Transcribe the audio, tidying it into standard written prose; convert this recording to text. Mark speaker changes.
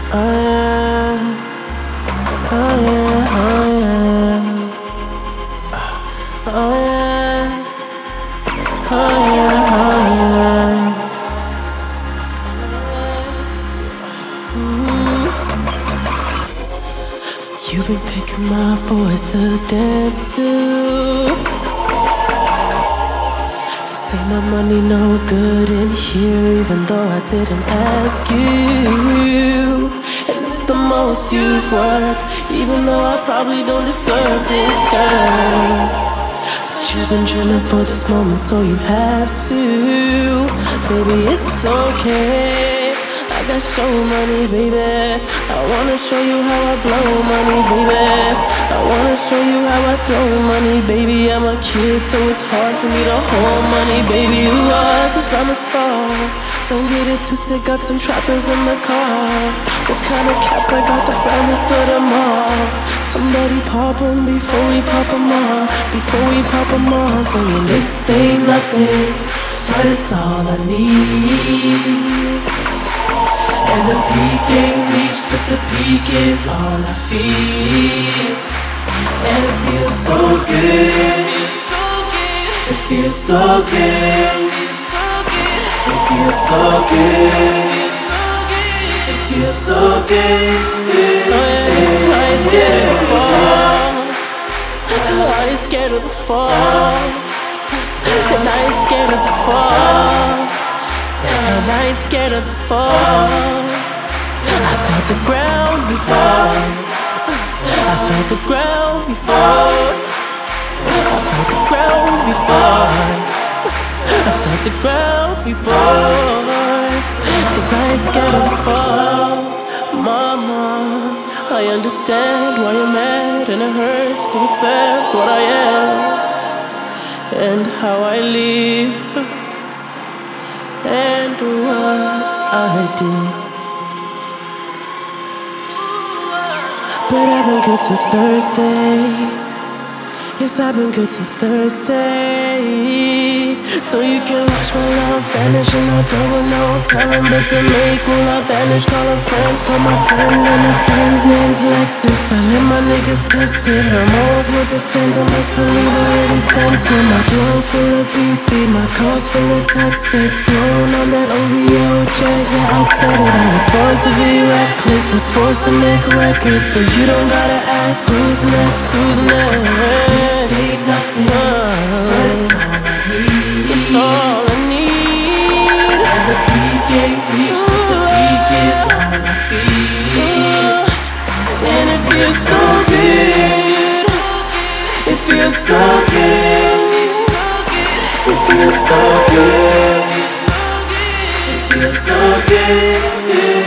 Speaker 1: Oh yeah, oh yeah, oh yeah, oh yeah, oh yeah, oh yeah. You've been picking my voice to dance to. You say my money no good in here, even though I didn't ask you. And it's the most you've worked, even though I probably don't deserve this, girl. But you've been dreaming for this moment, so you have to. Baby, it's okay. I got show money, baby. I wanna show you how I blow money, baby. I wanna show you how I throw money, baby. I'm a kid, so it's hard for me to hold money, baby. You are, cause I'm a star. Don't get it twisted, got some trappers in the car. What kind of caps? I got the brightness of them all. Somebody pop them before we pop them all. Before we pop them all. Saying this ain't nothing, but it's all I need. And the peak ain't reached, but the peak is all I feel. And it feels so good. It feels so good. It feels so good. It feels so good. I ain't scared of the fall. I ain't scared of the fall. And I ain't scared of the fall. And I ain't scared of the fall. I felt the ground before. I felt the ground before. I felt the ground before. I felt the ground before. Cause I ain't scared of the fall. Mama, I understand why you're mad, and it hurts to accept what I am and how I live and what I did. But I've been good since Thursday. Yes, I've been good since Thursday. So you can watch my love vanish, and I'll go with no telling. But to make moolah banish, call a friend for my friend, and her friend's name's Lexus. I let my niggas tested. Her morals with the sentiments, believe it really stunted. My blunt full of BC, my cup full of Texas. Flown on that OVO jet, yeah, I said it. I was born to be reckless, was forced to make records. So you don't gotta ask who's next, who's next. This ain't nothing, but it's all I need. It's all I need. And the peak ain't reached, but the peak is all I feel. And it feels so good. It feels so good. It feels so good. It feels so good.